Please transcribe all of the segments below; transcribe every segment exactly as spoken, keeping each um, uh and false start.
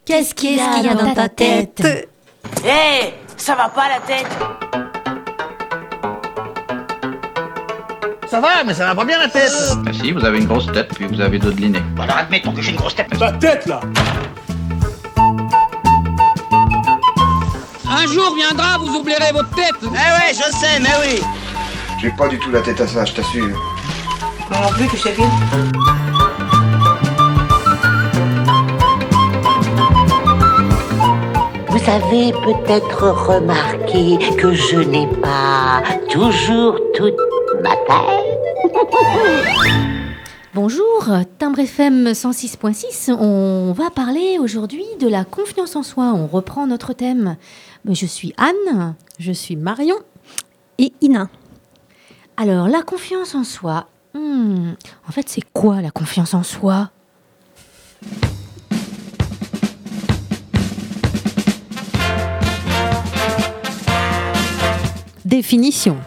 Qu'est-ce qu'il y a dans ta tête ? Hé, hey, ça va pas la tête ? Ça va, mais ça va pas bien la tête. Ah si, vous avez une grosse tête, puis vous avez dodelinné. Bon alors admettons que j'ai une grosse tête. Ta tête, là. Un jour viendra, vous oublierez votre tête. Eh ouais, je sais, mais oui. J'ai pas du tout la tête à ça, je t'assure. Moi non plus, tu sais bien. Vous avez peut-être remarqué que je n'ai pas toujours toute ma tête. Bonjour, Timbre F M cent six point six, on va parler aujourd'hui de la confiance en soi. On reprend notre thème. Je suis Anne, je suis Marion et Ina. Alors, la confiance en soi, hmm, en fait, c'est quoi la confiance en soi ? Définition.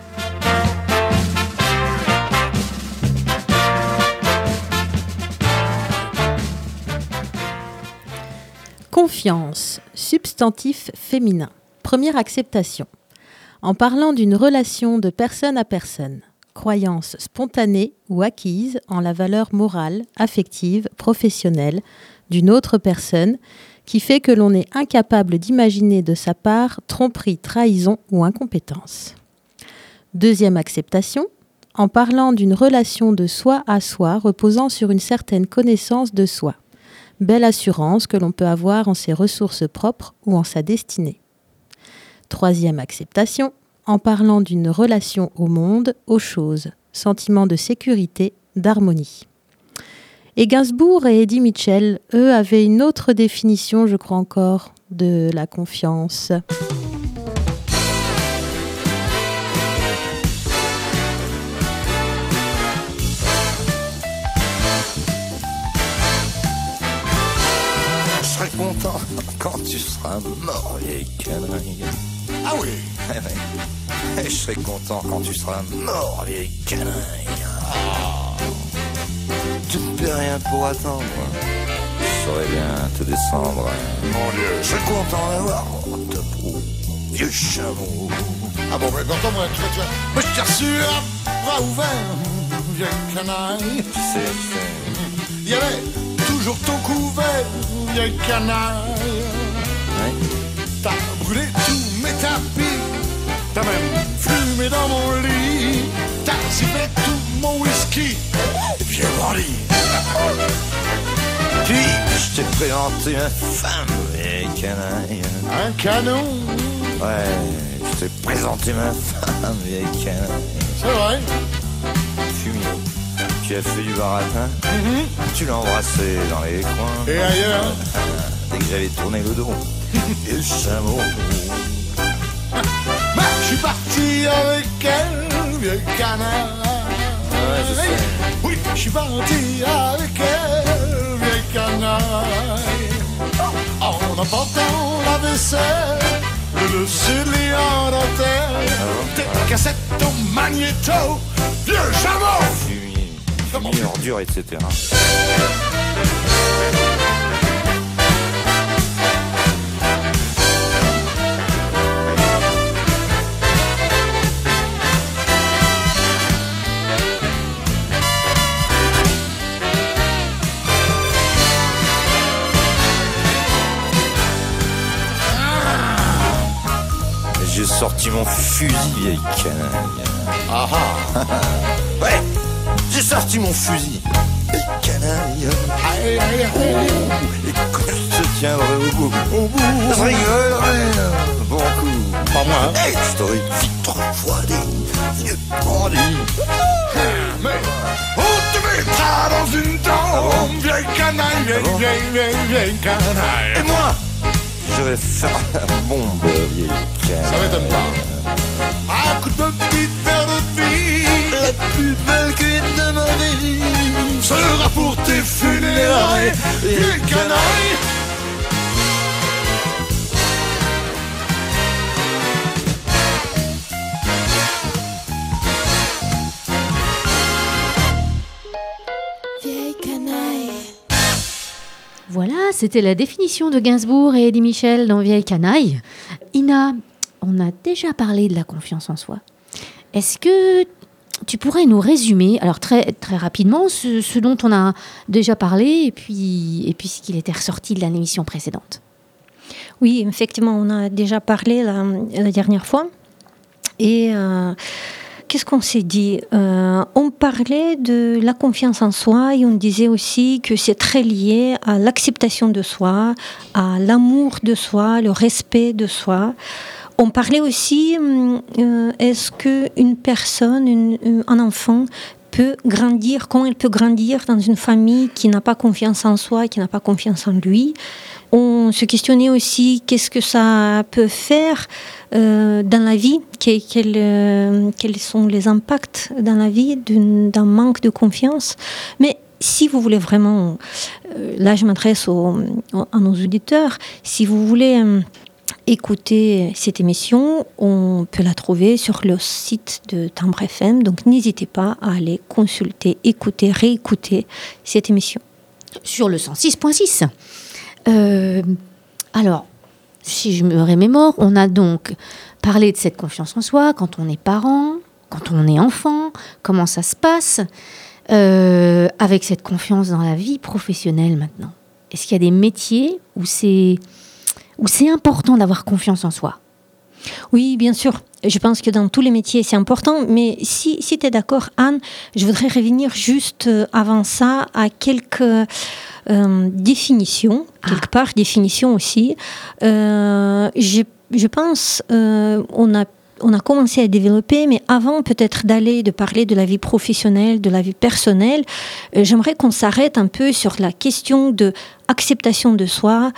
Confiance, substantif féminin. Première acceptation. En parlant d'une relation de personne à personne, croyance spontanée ou acquise en la valeur morale, affective, professionnelle d'une autre personne qui fait que l'on est incapable d'imaginer de sa part tromperie, trahison ou incompétence. Deuxième acceptation. En parlant d'une relation de soi à soi reposant sur une certaine connaissance de soi. Belle assurance que l'on peut avoir en ses ressources propres ou en sa destinée. Troisième acceptation, en parlant d'une relation au monde, aux choses, sentiment de sécurité, d'harmonie. Et Gainsbourg et Eddie Mitchell, eux, avaient une autre définition, je crois encore, de la confiance. Je serai content quand tu seras mort, vieille canaille. Ah oui. Et je serai content quand tu seras mort, vieille canaille. Oh. Tu ne peux rien pour attendre. Je saurais bien te descendre. Mon Dieu. Je serai content d'avoir ta peau, vieux chameau. Ah bon, mais content, moi, tu vois, tu vois. Moi, je t'ai reçu à bras ouverts, vieille canaille. Tu sais, tu sais. Il y avait toujours ton couvert, vieille canaille. Ouais. T'as brûlé tous mes tapis, t'as même fumé dans mon lit, t'as sifflé tout mon whisky, vieux bandit. Puis, je t'ai présenté ma femme, vieille canaille. Un canon. Ouais, je t'ai présenté ma femme, vieille canaille. C'est vrai. Fumier, tu as fait du baratin, Mm-hmm. tu l'as embrassé dans les coins. Et ailleurs. Dès que j'avais tourné le dos, et le chameau. Bah, je suis parti avec elle, vieux canard. Ouais, je sais. Oui, je suis parti avec elle, vieux canaille. En emportant la vaisselle, le sud en dentelle, tes cassettes au magnéto, vieux chameau. Fumier, fumier, ordure, et cetera. J'ai sorti mon fusil, vieille canaille. Ah ah. Ouais, j'ai sorti mon fusil, vieille canaille. Aïe, aïe, aïe. Et quand je te tiendrai au bout, au bout, je rigolerai un bon coup. Pas moi, hein. Hey, je t'aurais vite refroidi, vieux bandit. Mais on te mettra dans une tombe, Ah bon? vieille canaille, vieille, Ah bon? vieille, vieille, vieille canaille. Et moi, je vais faire la bombe, vieille canaille. Ça m'étonne pas. Un coup de petite paire de filles, La plus belle cuite de ma vie sera pour tes funérailles, vieille canaille. c'était la définition de Gainsbourg et Eddie Michel dans Vieille Canaille. Ina, on a déjà parlé de la confiance en soi. Est-ce que tu pourrais nous résumer, alors très, très rapidement, ce, ce dont on a déjà parlé et puis, et puis ce qu'il était ressorti de l'émission précédente? Oui, effectivement, on a déjà parlé la, la dernière fois. Et euh, qu'est-ce qu'on s'est dit ? euh, On parlait de la confiance en soi et on disait aussi que c'est très lié à l'acceptation de soi, à l'amour de soi, le respect de soi. On parlait aussi, euh, est-ce qu'une personne, une, un enfant, peut grandir, comment elle peut grandir dans une famille qui n'a pas confiance en soi, qui n'a pas confiance en lui. On se questionnait aussi qu'est-ce que ça peut faire euh, dans la vie, quel, quel, euh, quels sont les impacts dans la vie d'une, d'un manque de confiance. Mais si vous voulez vraiment, euh, là je m'adresse au, au, à nos auditeurs, si vous voulez euh, écouter cette émission, on peut la trouver sur le site de Timbre F M, donc n'hésitez pas à aller consulter, écouter, réécouter cette émission. Sur le cent six point six. Euh, alors, si je me remémore, on a donc parlé de cette confiance en soi quand on est parent, quand on est enfant, comment ça se passe, euh, avec cette confiance dans la vie professionnelle maintenant. Est-ce qu'il y a des métiers où c'est, où c'est important d'avoir confiance en soi ? Oui, bien sûr. Je pense que dans tous les métiers, c'est important. Mais si, si tu es d'accord, Anne, je voudrais revenir juste avant ça à quelques euh, définitions, ah. quelque part, définitions aussi. Euh, je, je pense euh, on a on a commencé à développer, mais avant peut-être d'aller, de parler de la vie professionnelle, de la vie personnelle, euh, j'aimerais qu'on s'arrête un peu sur la question de acceptation de soi,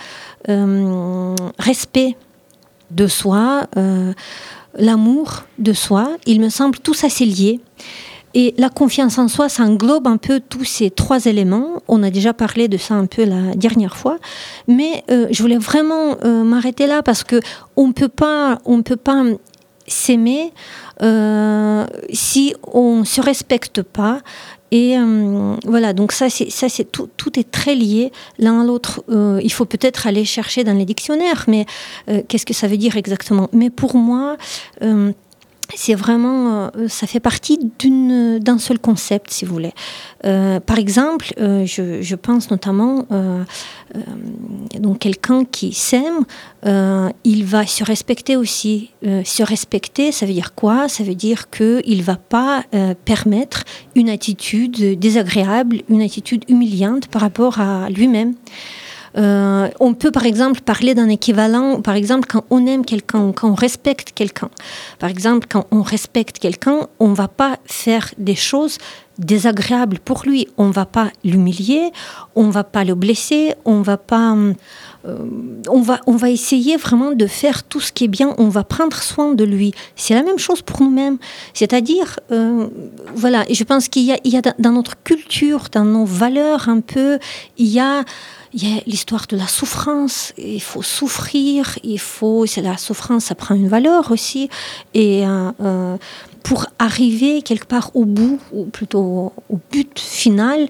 euh, respect de soi, euh, l'amour de soi. Il me semble tout ça c'est lié. Et la confiance en soi, ça englobe un peu tous ces trois éléments. On a déjà parlé de ça un peu la dernière fois. Mais euh, je voulais vraiment euh, m'arrêter là parce que on peut pas, on peut pas s'aimer euh, si on ne se respecte pas. Et euh, voilà, donc ça, c'est, ça c'est tout, tout est très lié l'un à l'autre. Euh, il faut peut-être aller chercher dans les dictionnaires, mais euh, qu'est-ce que ça veut dire exactement ? Mais pour moi, euh, c'est vraiment, euh, ça fait partie d'une, d'un seul concept, si vous voulez. Euh, par exemple, euh, je, je pense notamment, euh, euh, donc quelqu'un qui s'aime, euh, il va se respecter aussi. Euh, se respecter, ça veut dire quoi ? Ça veut dire qu'il ne va pas euh, permettre une attitude désagréable, une attitude humiliante par rapport à lui-même. Euh, on peut par exemple parler d'un équivalent, par exemple quand on aime quelqu'un, quand on respecte quelqu'un. Par exemple, quand on respecte quelqu'un, on ne va pas faire des choses désagréables pour lui. On ne va pas l'humilier, on ne va pas le blesser, on va pas... Euh, on va, on va essayer vraiment de faire tout ce qui est bien, on va prendre soin de lui. C'est la même chose pour nous-mêmes. C'est-à-dire, euh, voilà, je pense qu'il y a, il y a dans notre culture, dans nos valeurs un peu, il y a... Il y a l'histoire de la souffrance, il faut souffrir, il faut, c'est la souffrance, ça prend une valeur aussi. Et euh, euh, pour arriver quelque part au bout, ou plutôt au but final,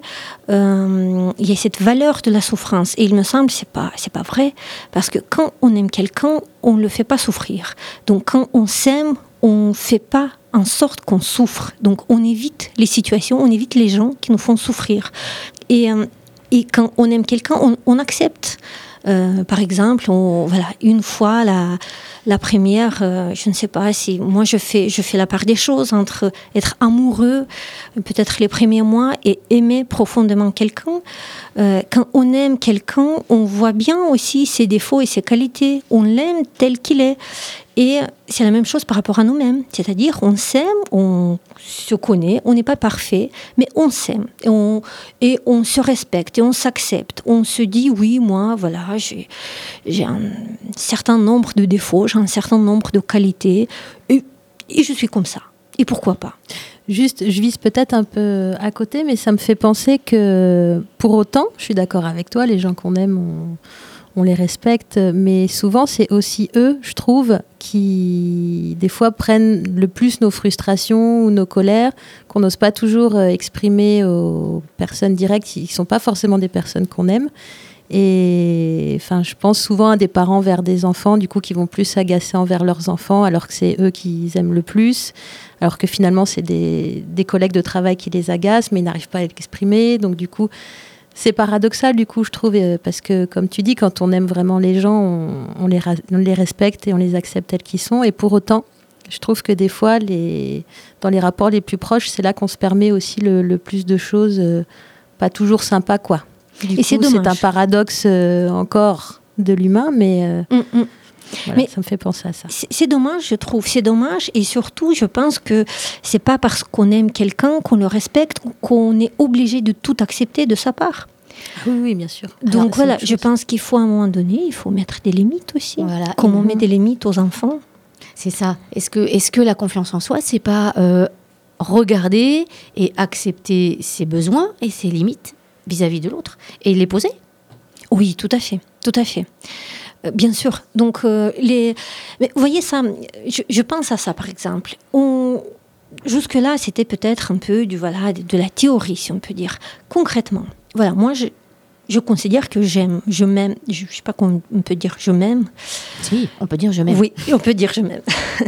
euh, il y a cette valeur de la souffrance. Et il me semble que c'est pas, c'est pas vrai, parce que quand on aime quelqu'un, on ne le fait pas souffrir. Donc quand on s'aime, on ne fait pas en sorte qu'on souffre. Donc on évite les situations, on évite les gens qui nous font souffrir. Et euh, Et quand on aime quelqu'un, on, on accepte. Euh, par exemple, on, voilà, une fois, la, la première, euh, je ne sais pas si... Moi, je fais, je fais la part des choses entre être amoureux, peut-être les premiers mois, et aimer profondément quelqu'un. Euh, quand on aime quelqu'un, on voit bien aussi ses défauts et ses qualités. On l'aime tel qu'il est. Et c'est la même chose par rapport à nous-mêmes. C'est-à-dire, on s'aime, on se connaît, on n'est pas parfait, mais on s'aime. Et on, et on se respecte, et on s'accepte. On se dit, oui, moi, voilà, j'ai, j'ai un certain nombre de défauts, j'ai un certain nombre de qualités, et, et je suis comme ça. Et pourquoi pas ? Juste, je vise peut-être un peu à côté, mais ça me fait penser que, pour autant, je suis d'accord avec toi, les gens qu'on aime, on... on les respecte, mais souvent c'est aussi eux, je trouve, qui des fois prennent le plus nos frustrations ou nos colères, qu'on n'ose pas toujours exprimer aux personnes directes, qui ne sont pas forcément des personnes qu'on aime. Et enfin, je pense souvent à des parents vers des enfants, du coup, qui vont plus s'agacer envers leurs enfants, alors que c'est eux qu'ils aiment le plus, alors que finalement, c'est des, des collègues de travail qui les agacent, mais ils n'arrivent pas à l'exprimer. Donc, du coup, c'est paradoxal, du coup, je trouve, parce que, comme tu dis, quand on aime vraiment les gens, on, on, les, on les respecte et on les accepte tels qu'ils sont. Et pour autant, je trouve que des fois, les, dans les rapports les plus proches, c'est là qu'on se permet aussi le, le plus de choses euh, pas toujours sympas, quoi. Du et coup, c'est dommage. C'est un paradoxe euh, encore de l'humain, mais, euh, mm, mm. voilà, mais ça me fait penser à ça. C'est, c'est dommage, je trouve. C'est dommage. Et surtout, je pense que c'est pas parce qu'on aime quelqu'un, qu'on le respecte, qu'on est obligé de tout accepter de sa part. Oui, oui, bien sûr. Donc Alors, voilà, je pense qu'il faut à un moment donné, il faut mettre des limites aussi. Voilà. Comme on Mmh. met des limites aux enfants. C'est ça. Est-ce que, est-ce que la confiance en soi, c'est pas euh, regarder et accepter ses besoins et ses limites vis-à-vis de l'autre et les poser? Oui, tout à fait, tout à fait. Euh, bien sûr. Donc, euh, les... Mais vous voyez ça, je, je pense à ça, par exemple. On... Jusque-là, c'était peut-être un peu du, voilà, de, de la théorie, si on peut dire. Concrètement, voilà, moi, je, je considère que j'aime, je m'aime, je ne sais pas comment on peut dire je m'aime. Si, on peut dire je m'aime. Oui, on peut dire je m'aime.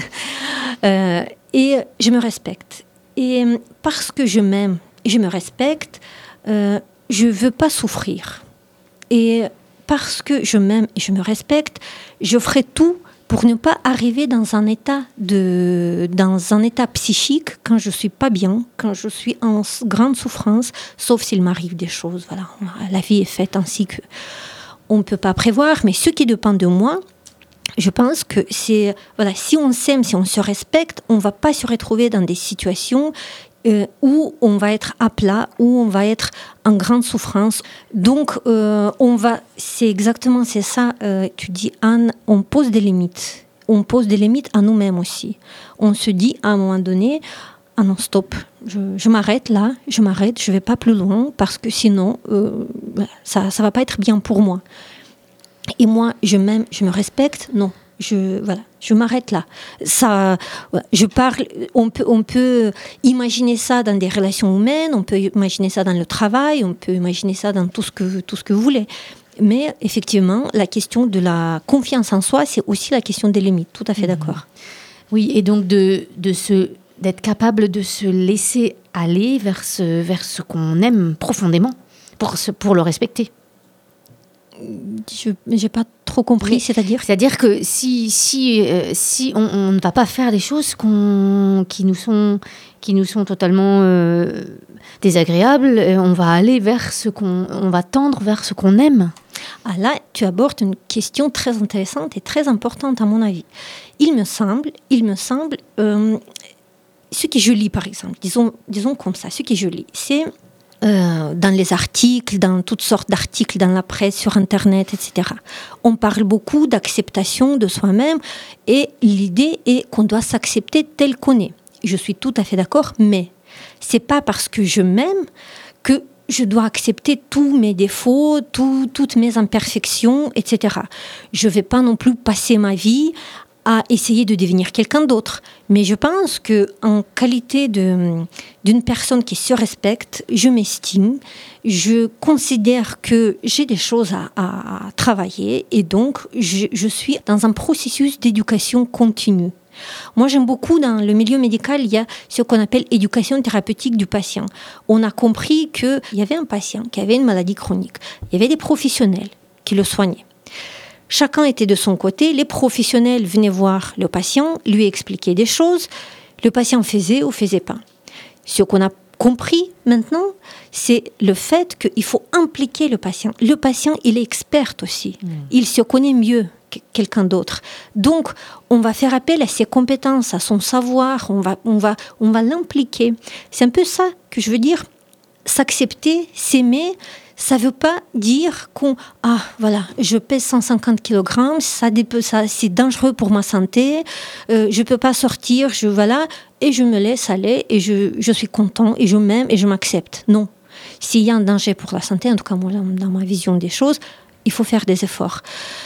euh, et je me respecte. Et parce que je m'aime et je me respecte, euh, je ne veux pas souffrir. Et parce que je m'aime et je me respecte, je ferai tout pour ne pas arriver dans un état de, dans un état psychique quand je suis pas bien, quand je suis en grande souffrance, sauf s'il m'arrive des choses. Voilà, la vie est faite ainsi que on ne peut pas prévoir, mais ce qui dépend de moi, je pense que c'est voilà, si on s'aime, si on se respecte, on va pas se retrouver dans des situations Euh, où on va être à plat, où on va être en grande souffrance. Donc, euh, on va, c'est exactement, c'est ça, euh, tu dis, Anne, on pose des limites. On pose des limites à nous-mêmes aussi. On se dit, à un moment donné, ah non, stop, je, je m'arrête là, je m'arrête, je ne vais pas plus loin, parce que sinon, euh, ça ne va pas être bien pour moi. Et moi, je m'aime, je me respecte, non. Je, voilà, je m'arrête là. Ça, je parle, on peut, on peut imaginer ça dans des relations humaines, on peut imaginer ça dans le travail, on peut imaginer ça dans tout ce que, tout ce que vous voulez. Mais effectivement, la question de la confiance en soi, c'est aussi la question des limites. Tout à fait mmh. d'accord. Oui, et donc de, de se, d'être capable de se laisser aller vers ce, vers ce qu'on aime profondément, pour, se, pour le respecter. Je n'ai pas trop compris, oui. c'est-à-dire C'est-à-dire que si, si, euh, si on, on ne va pas faire des choses qu'on, qui, nous sont, qui nous sont totalement euh, désagréables, on va aller vers ce qu'on, on va tendre vers ce qu'on aime. Ah là, tu abordes une question très intéressante et très importante à mon avis. Il me semble, il me semble, euh, ce que je lis par exemple, disons, disons comme ça, ce que je lis, c'est Euh, dans les articles, dans toutes sortes d'articles, dans la presse, sur Internet, et cetera. On parle beaucoup d'acceptation de soi-même et l'idée est qu'on doit s'accepter tel qu'on est. Je suis tout à fait d'accord, mais c'est pas parce que je m'aime que je dois accepter tous mes défauts, tout, toutes mes imperfections, et cetera. Je vais pas non plus passer ma vie à essayer de devenir quelqu'un d'autre. Mais je pense qu'en qualité de, d'une personne qui se respecte, je m'estime, je considère que j'ai des choses à, à, à travailler et donc je, je suis dans un processus d'éducation continue. Moi, j'aime beaucoup, dans le milieu médical, il y a ce qu'on appelle éducation thérapeutique du patient. On a compris qu'il y avait un patient qui avait une maladie chronique. Il y avait des professionnels qui le soignaient. Chacun était de son côté, les professionnels venaient voir le patient, lui expliquer des choses, le patient faisait ou faisait pas. Ce qu'on a compris maintenant, c'est le fait qu'il faut impliquer le patient. Le patient, il est expert aussi, mmh. il se connaît mieux que quelqu'un d'autre. Donc, on va faire appel à ses compétences, à son savoir, on va, on va, on va l'impliquer. C'est un peu ça que je veux dire, s'accepter, s'aimer. Ça ne veut pas dire qu'on... Ah, voilà, je pèse cent cinquante kilogrammes, ça, ça, c'est dangereux pour ma santé, euh, je ne peux pas sortir, je, voilà, et je me laisse aller, et je, je suis content, et je m'aime, et je m'accepte. Non. S'il y a un danger pour la santé, en tout cas, moi, dans ma vision des choses, il faut faire des efforts.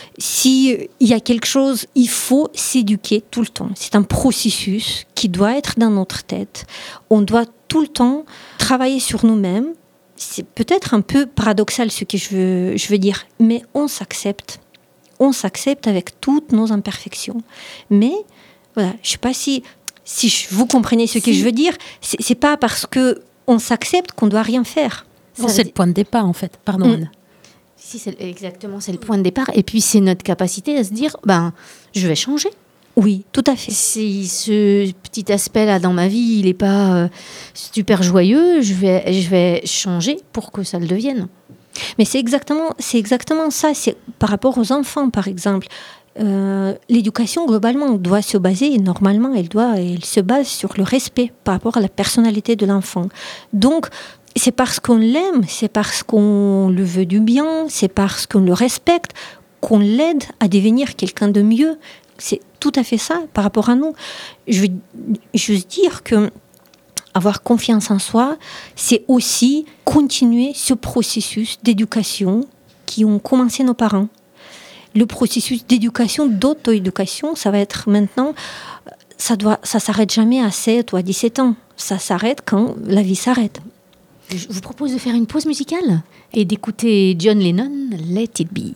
S'il y a quelque chose, il faut s'éduquer tout le temps. C'est un processus qui doit être dans notre tête. On doit tout le temps travailler sur nous-mêmes, c'est peut-être un peu paradoxal ce que je veux, je veux dire, mais on s'accepte. On s'accepte avec toutes nos imperfections. Mais, voilà, je ne sais pas si, si je, vous comprenez ce que si. je veux dire. Ce n'est pas parce qu'on s'accepte qu'on ne doit rien faire. Ça, c'est le point de départ, en fait. Pardon, Anne. Mmh. Si, c'est, exactement, c'est le point de départ. Et puis, c'est notre capacité à se dire, ben, je vais changer. Oui, tout à fait. Si ce petit aspect-là dans ma vie, il n'est pas euh, super joyeux, je vais, je vais changer pour que ça le devienne. Mais c'est exactement, c'est exactement ça. C'est par rapport aux enfants, par exemple. Euh, l'éducation, globalement, doit se baser, normalement, elle, doit, elle se base sur le respect par rapport à la personnalité de l'enfant. Donc, c'est parce qu'on l'aime, c'est parce qu'on le veut du bien, c'est parce qu'on le respecte, qu'on l'aide à devenir quelqu'un de mieux. C'est tout à fait ça par rapport à nous. Je veux juste dire que avoir confiance en soi, c'est aussi continuer ce processus d'éducation qui ont commencé nos parents. Le processus d'éducation, d'auto-éducation, ça va être maintenant, ça doit, ça s'arrête jamais à sept ou à dix-sept ans. Ça s'arrête quand la vie s'arrête. Je vous propose de faire une pause musicale et d'écouter John Lennon, Let It Be.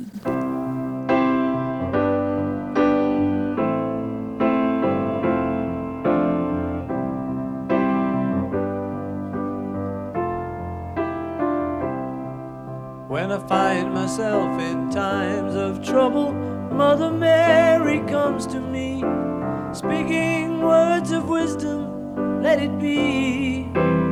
When I find myself in times of trouble, Mother Mary comes to me, speaking words of wisdom, let it be.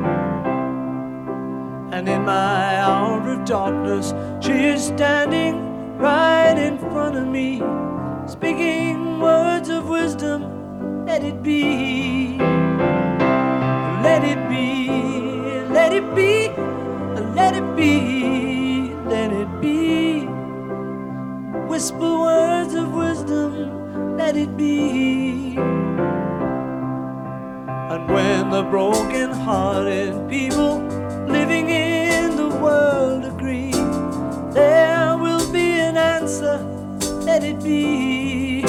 And in my hour of darkness, she is standing right in front of me, speaking words of wisdom, let it be. Let it be, let it be, let it be, let it be. Whisper words of wisdom, let it be. And when the broken-hearted people living in the world agree, there will be an answer, let it be.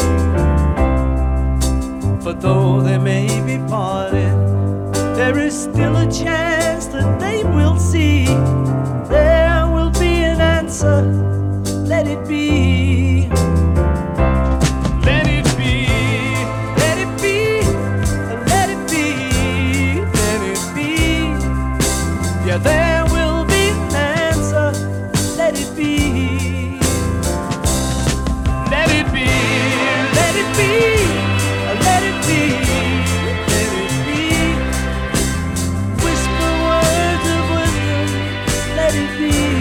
For though they may be parted, there is still a chance that they will see. There will be an answer, let it be. Let it be, let it be, let it be, let it be. Yeah, there will be an answer, let it be. Let it be, let it be, let it be, let it be. Whisper words of wisdom, let it be.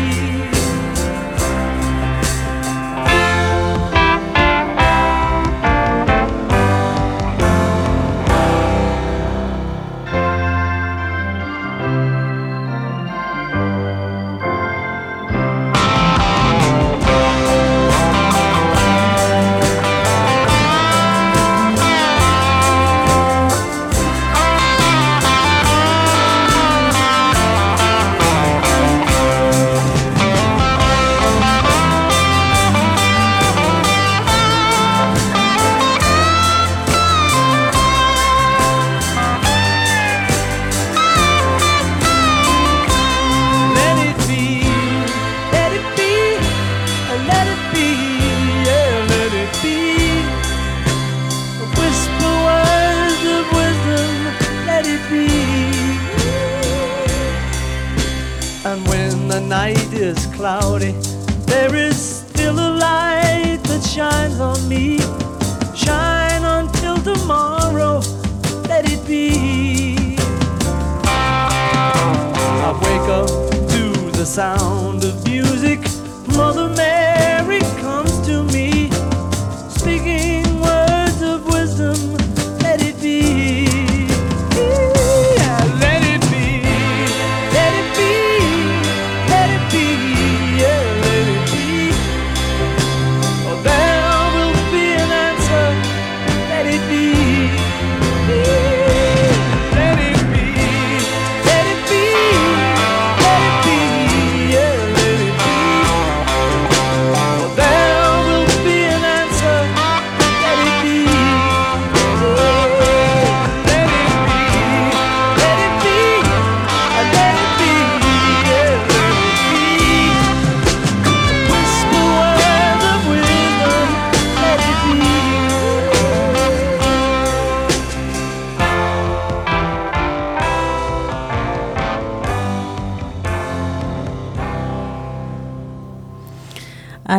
And when the night is cloudy, there is still a light that shines on me. Shine until tomorrow, let it be. I wake up to the sound of music. Mother Mary comes to me, speaking words of wisdom, let it be.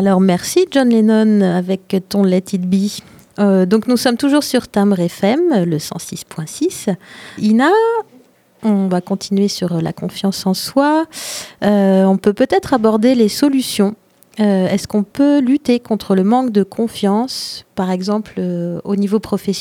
Alors merci John Lennon avec ton Let It Be. Euh, donc nous sommes toujours sur Timbre F M, le cent six point six. Ina, on va continuer sur la confiance en soi. Euh, on peut peut-être aborder les solutions. Euh, est-ce qu'on peut lutter contre le manque de confiance, par exemple euh, au niveau professionnel ?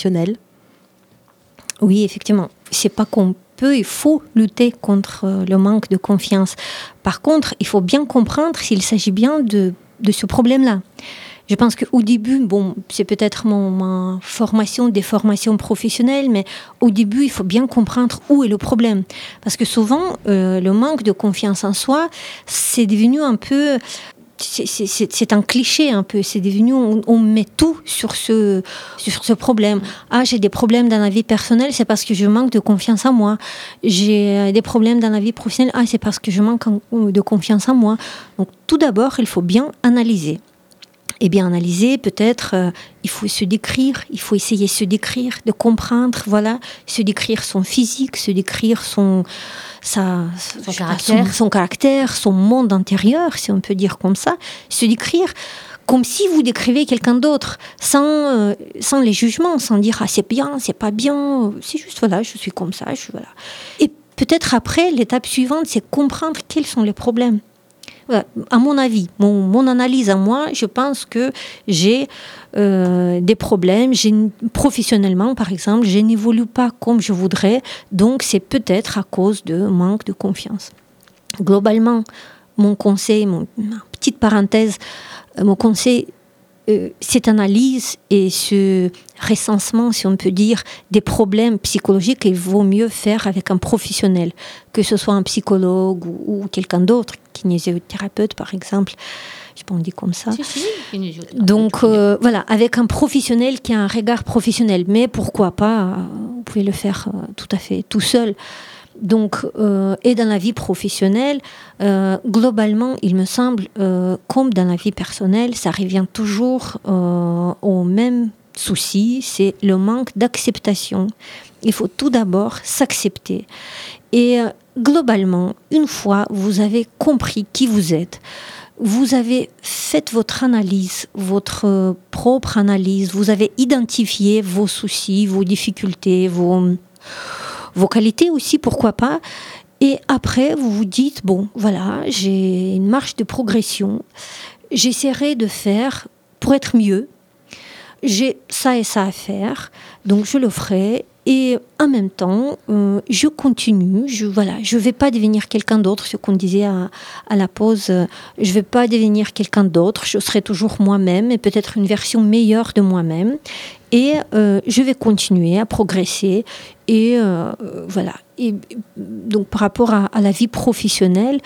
Oui, effectivement. C'est pas qu'on peut, il faut lutter contre le manque de confiance. Par contre, il faut bien comprendre s'il s'agit bien de, de ce problème-là. Je pense qu'au début, bon, c'est peut-être mon, ma formation, des formations professionnelles, mais au début, il faut bien comprendre où est le problème. Parce que souvent, euh, le manque de confiance en soi, c'est devenu un peu... C'est, c'est, c'est un cliché un peu, c'est devenu, on, on met tout sur ce, sur ce problème. Ah, j'ai des problèmes dans la vie personnelle, c'est parce que je manque de confiance en moi. J'ai des problèmes dans la vie professionnelle, ah, c'est parce que je manque de confiance en moi. Donc tout d'abord, il faut bien analyser. Et bien analyser, peut-être, euh, il faut se décrire, il faut essayer de se décrire, de comprendre, voilà, se décrire son physique, se décrire son, sa, son, caractère. Son, son caractère, son monde intérieur, si on peut dire comme ça, se décrire comme si vous décrivez quelqu'un d'autre, sans, euh, sans les jugements, sans dire « ah, c'est bien, c'est pas bien », c'est juste « voilà, je suis comme ça, je suis voilà ». Et peut-être après, l'étape suivante, c'est comprendre quels sont les problèmes. À mon avis, mon, mon analyse à moi, je pense que j'ai euh, des problèmes. J'ai, professionnellement, par exemple, je n'évolue pas comme je voudrais. Donc, c'est peut-être à cause de manque de confiance. Globalement, mon conseil, mon, petite parenthèse, mon conseil, euh, cette analyse et ce recensement, si on peut dire, des problèmes psychologiques, il vaut mieux faire avec un professionnel, que ce soit un psychologue ou, ou quelqu'un d'autre, kinésithérapeute par exemple, je sais pas on dit comme ça. Si, si, Donc euh, voilà, avec un professionnel qui a un regard professionnel, mais pourquoi pas, euh, vous pouvez le faire euh, tout à fait tout seul. Donc, euh, et dans la vie professionnelle, euh, globalement, il me semble, euh, comme dans la vie personnelle, ça revient toujours euh, au même souci, c'est le manque d'acceptation. Il faut tout d'abord s'accepter. Et euh, globalement, une fois vous avez compris qui vous êtes, vous avez fait votre analyse, votre euh, propre analyse, vous avez identifié vos soucis, vos difficultés, vos... vos qualités aussi, pourquoi pas. Et après, vous vous dites, bon, voilà, j'ai une marge de progression. J'essaierai de faire pour être mieux. J'ai ça et ça à faire, donc je le ferai. Et en même temps, euh, je continue. Je voilà, je vais pas devenir quelqu'un d'autre. Ce qu'on disait à, à la pause, euh, je vais pas devenir quelqu'un d'autre. Je serai toujours moi-même et peut-être une version meilleure de moi-même. Et euh, je vais continuer à progresser. Et euh, voilà. Et donc par rapport à, à la vie professionnelle,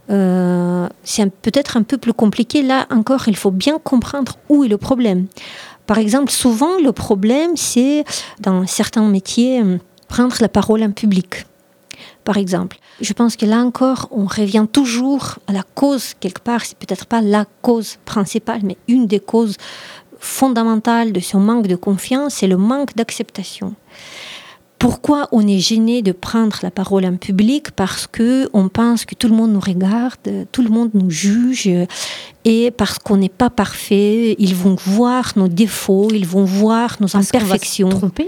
euh, c'est un, peut-être un peu plus compliqué. Là encore, il faut bien comprendre où est le problème. Par exemple, souvent, le problème, c'est, dans certains métiers, prendre la parole en public. Par exemple, je pense que là encore, on revient toujours à la cause, quelque part, c'est peut-être pas la cause principale, mais une des causes fondamentales de ce manque de confiance, c'est le manque d'acceptation. Pourquoi on est gêné de prendre la parole en public ? Parce qu'on pense que tout le monde nous regarde, tout le monde nous juge, et parce qu'on n'est pas parfait, ils vont voir nos défauts, ils vont voir nos parce imperfections. On va se tromper.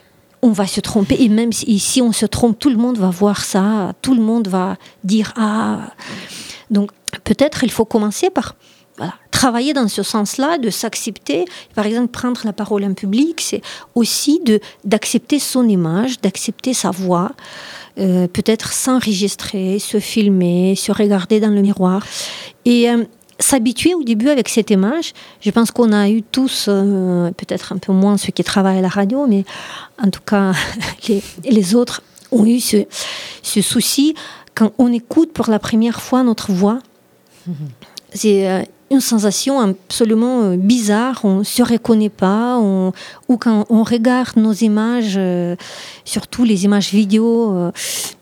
On va se tromper, et même si, si on se trompe, tout le monde va voir ça, tout le monde va dire « ah ». Donc peut-être il faut commencer par... Voilà. Travailler dans ce sens-là, de s'accepter, par exemple prendre la parole en public, c'est aussi de, d'accepter son image, d'accepter sa voix, euh, peut-être s'enregistrer, se filmer, se regarder dans le miroir et euh, s'habituer au début avec cette image. Je pense qu'on a eu tous, euh, peut-être un peu moins ceux qui travaillent à la radio, mais en tout cas les, les autres ont eu ce, ce souci quand on écoute pour la première fois notre voix. Mmh. C'est euh, une sensation absolument bizarre, on ne se reconnaît pas, on, ou quand on regarde nos images, euh, surtout les images vidéo, euh,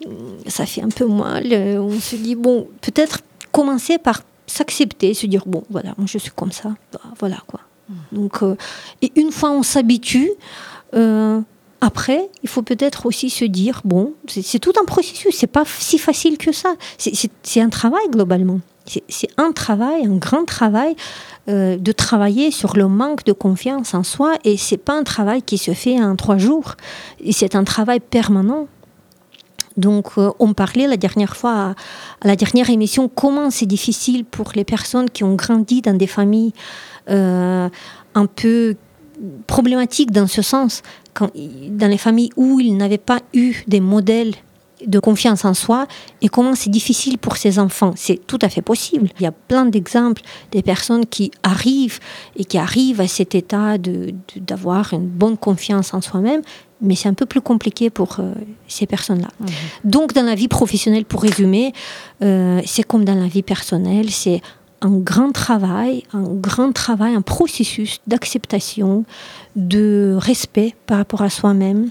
ça fait un peu mal, on se dit, bon, peut-être commencer par s'accepter, se dire, bon, voilà, moi je suis comme ça, bah, voilà quoi. Mmh. Donc, euh, et une fois on s'habitue, euh, après, il faut peut-être aussi se dire, bon, c'est, c'est tout un processus, c'est pas si facile que ça, c'est, c'est, c'est un travail globalement. C'est, c'est un travail, un grand travail euh, de travailler sur le manque de confiance en soi. Et ce n'est pas un travail qui se fait en trois jours. Et c'est un travail permanent. Donc, euh, on parlait la dernière fois, à, à la dernière émission, comment c'est difficile pour les personnes qui ont grandi dans des familles euh, un peu problématiques dans ce sens, quand, dans les familles où ils n'avaient pas eu des modèles de confiance en soi, et comment c'est difficile pour ces enfants. C'est tout à fait possible. Il y a plein d'exemples des personnes qui arrivent et qui arrivent à cet état de, de, d'avoir une bonne confiance en soi-même, mais c'est un peu plus compliqué pour euh, ces personnes-là. Mmh. Donc, dans la vie professionnelle, pour résumer, euh, c'est comme dans la vie personnelle, c'est un grand travail, un grand travail, un processus d'acceptation, de respect par rapport à soi-même,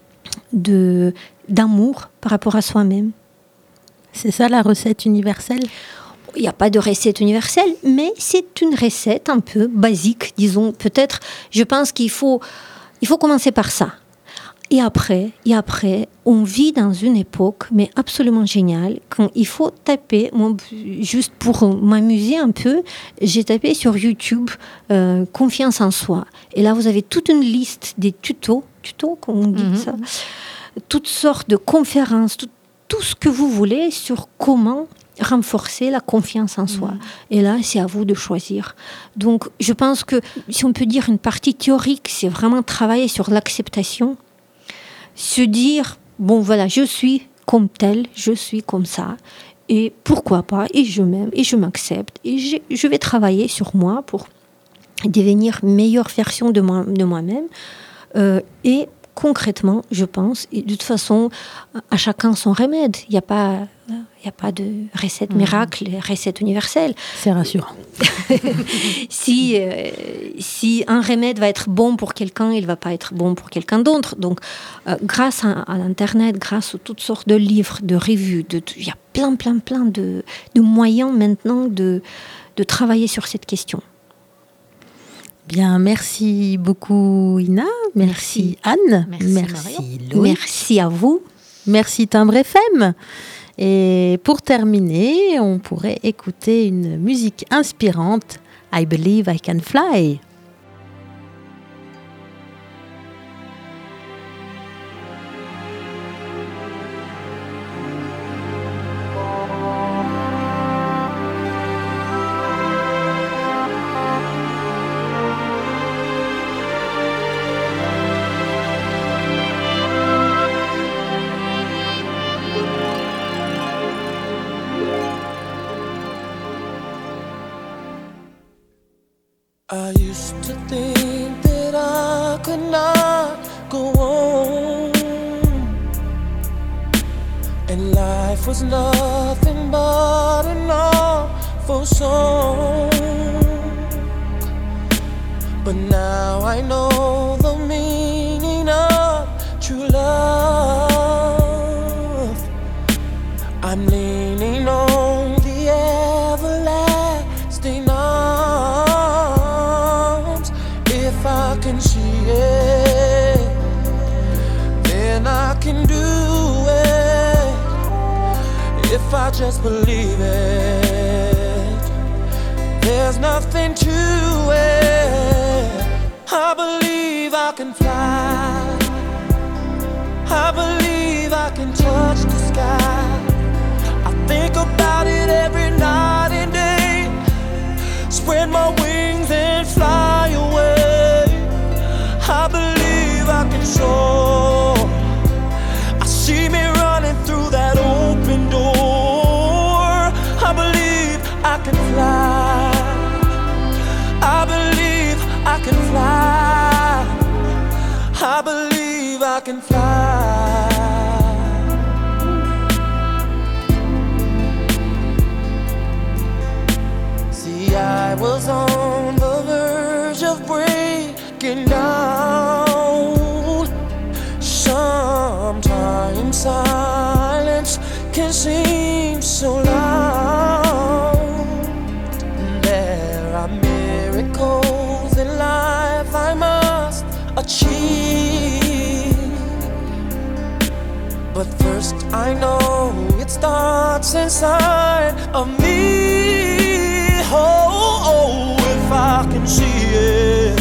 de, d'amour par rapport à soi-même. C'est ça la recette universelle ? Il n'y a pas de recette universelle, mais c'est une recette un peu basique, disons. Peut-être, je pense qu'il faut, il faut commencer par ça. Et après, et après, on vit dans une époque, mais absolument géniale, quand il faut taper, moi, juste pour m'amuser un peu, j'ai tapé sur YouTube euh, « Confiance en soi ». Et là, vous avez toute une liste des tutos, tutos, comme on dit mm-hmm. ça, toutes sortes de conférences, tout, tout ce que vous voulez sur comment renforcer la confiance en soi. Mmh. Et là, c'est à vous de choisir. Donc, je pense que, si on peut dire une partie théorique, c'est vraiment travailler sur l'acceptation, se dire, bon, voilà, je suis comme tel, je suis comme ça, et pourquoi pas, et je m'aime, et je m'accepte, et je, je vais travailler sur moi pour devenir meilleure version de, moi, de moi-même, euh, et concrètement, je pense, et de toute façon, à chacun son remède. Il n'y a pas, il n'y a pas de recette miracle, mmh. recette universelle. C'est rassurant. si, euh, si un remède va être bon pour quelqu'un, il ne va pas être bon pour quelqu'un d'autre. Donc, euh, grâce à, à l'Internet, grâce à toutes sortes de livres, de revues, de, de, il y a plein, plein, plein de, de moyens maintenant de, de travailler sur cette question. Bien, merci beaucoup Ina, merci, merci Anne, merci, merci Loïc, merci à vous, merci Timbre F M. Et pour terminer, on pourrait écouter une musique inspirante, I Believe I Can Fly. I used to think that I could not go on, and life was nothing but an awful song. But now I know the meaning of true love. I'm leaning on the everlasting arms. If I can see it, then I can do it. If I just believe it, there's nothing to it. I believe I can fly. I believe I can touch the sky. I think about it every night and day. Spread my wings and fly away. I believe I can soar. I see me running through that open door. I believe I can fly. I believe I can fly. I believe I can fly. See, I was on the verge of breaking down. Sometimes silence can seem so loud. There are miracles in life I must achieve. But first I know it starts inside of me. I can see it,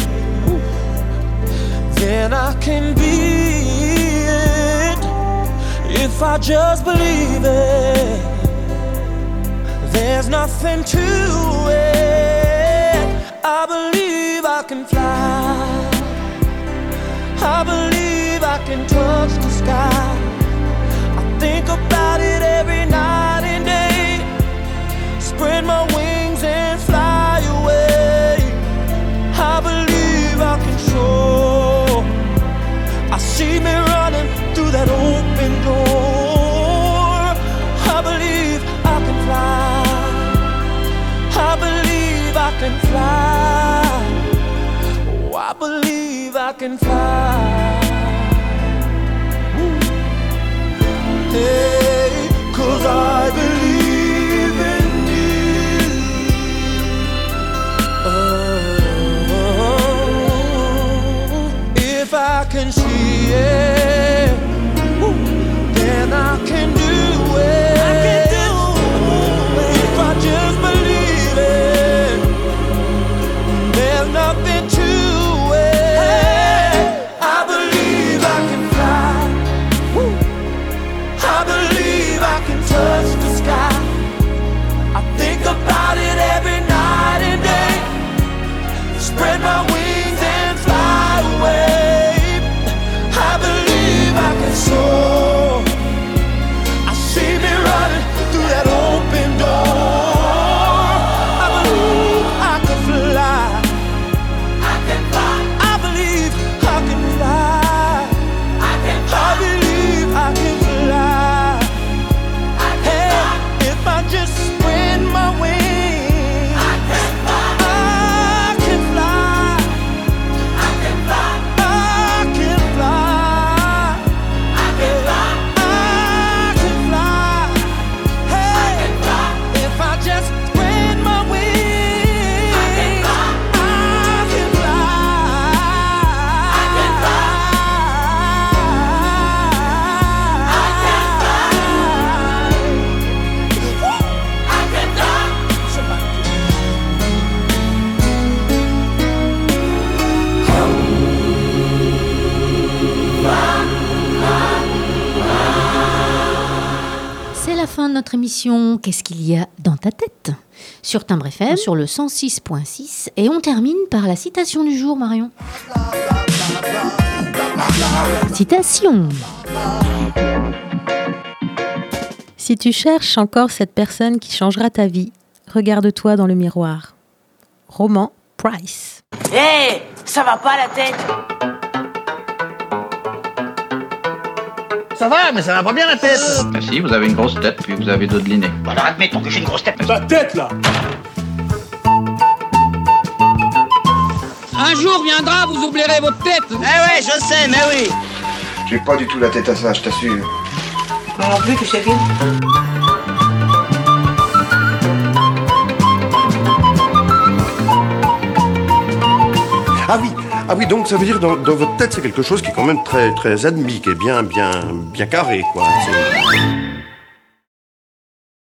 then I can be it. If I just believe it, there's nothing to it. I believe I can fly, I believe I can touch the sky. I think about it every night and day, spread my wings and fly away. I believe I can soar, I see me running through that open door. I believe I can fly, I believe I can fly. Oh, I believe I can fly. Ooh. Hey, 'cause I believe in you. Oh, if I can see it, ooh, then I can do it. I can do it. If I just believe it, there's nothing to it. Hey, I believe I can fly. Woo. I believe I can touch the sky. I think about it every night and day, spread my wings and fly away. I believe I can soar, I see me running through that open door. I believe I can fly, I can fly. I believe I can fly, I can fly. I believe I can fly. I can hey, fly. If I just spread my wings, I can fly. I can fly, I can fly. I can fly, I can fly. I can fly. Hey, I can fly. If I just spread my wings, I can fly. I can fly. I can fly. I can fly. Woo! I can fly. Somebody. C'est la fin de notre émission. Qu'est-ce qu'il y a dans ta tête sur Timbre F M, sur le cent six point six. Et on termine par la citation du jour, Marion. Citation. Si tu cherches encore cette personne qui changera ta vie, regarde-toi dans le miroir. Roman Price. Hé, hey, ça va pas la tête? Ça va, mais ça va pas bien la tête. Ah si, vous avez une grosse tête, puis vous avez d'autres dîners. Bah alors admettons que j'ai une grosse tête. Ta tête, là. Un jour viendra, vous oublierez votre tête. Eh ouais, je sais, mais oui. J'ai pas du tout la tête à ça, je t'assure. Moi non plus, que je sais bien. Ah oui, ah oui, donc ça veut dire dans, dans votre tête c'est quelque chose qui est quand même très très admis, qui est bien bien bien carré quoi. C'est...